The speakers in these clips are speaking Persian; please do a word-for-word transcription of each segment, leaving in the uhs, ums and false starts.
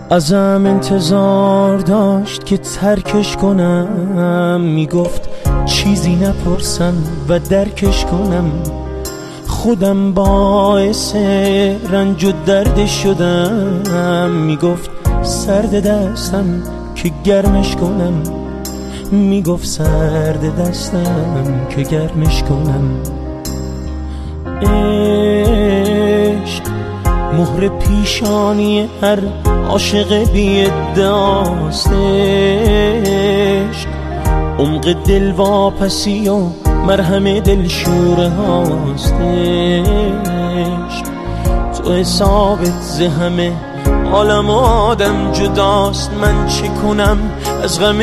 ازم انتظار داشت که ترکش کنم، میگفت چیزی نپرسم و درکش کنم. خودم باعث رنج و درد شدم، میگفت سرد دستم که گرمش کنم. میگفت سرد دستم که گرمش کنم. عشق مهر پیشانی هر عاشق بی ادعاست. عشق عمق دل واپسی و مرهم دل شوره هاست. عشق تو حسابت ز همه عالم آدم جداست. من چه کنم از غم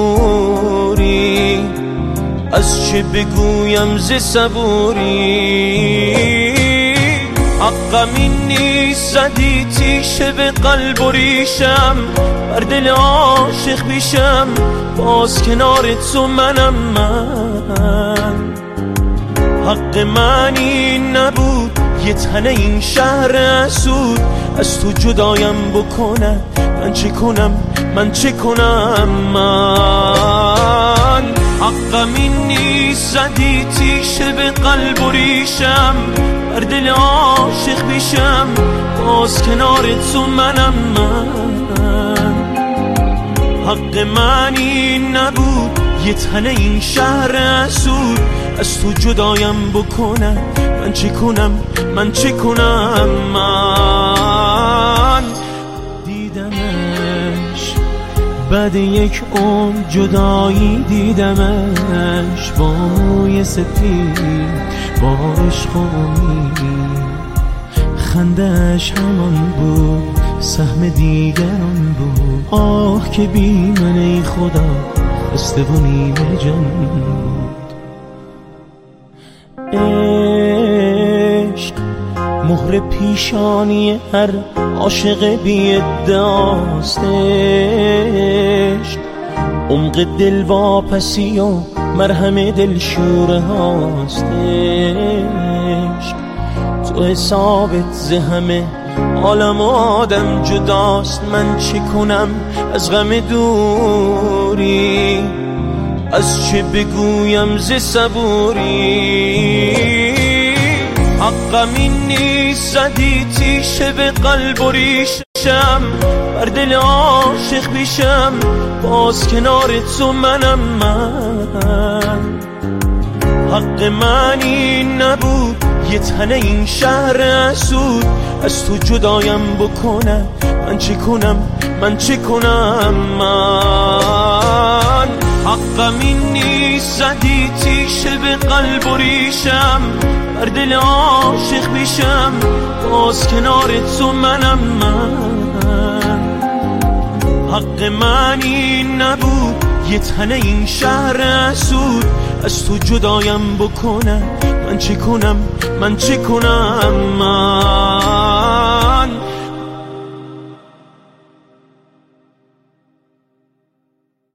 دوری، از چه بگویم ز صبوری. حقم این نیست زدی تیشه به قلب و ریشم، بر دل عاشق بیشم باز کنار تو منم. من حق من این نبود یه تنه این شهر اسود از تو جدایم بکنه. من چه کنم من چه کنم من حقم این نیست زدی تیشه به قلب و ریشم، بر دل عاشق بیشم باز کنار تو منم. من حق من این نبود یه تنه این شهر اسود از تو جدایم بکنه. من چه کنم من چه کنم من دیدمش بعد یک عمر جدایی، دیدمش با موی سفید با عشق و امید. خنده‌اش همان بود سهم دیگران بود. آه که بی من ای خدا خسته و نیمه جان بود. عشق مهر پیشانی هر عاشق بی ادعاست. عشق عمق دل واپسی و مرهم دل شوره هاست. عشق تو حسابت ز همه عالم آدم جداست. من چه کنم از غم دوری، از چه بگویم ز صبوری. حقم این نیست زدی تیشه به قلب و ریشم، بر دل عاشق بیشم باز کنار تو منم. من حق من این نبود یه تنه این شهر اسود از تو جدایم بکنه. من چه کنم من چه کنم من حقم این نیست زدی تیشه به قلب و ریشم، بر دل عاشق بیشم باز کنار تو منم. من حق من این نبود یه تنه این شهر اسود از تو جدایم بکنه. من چه کنم من چه کنم من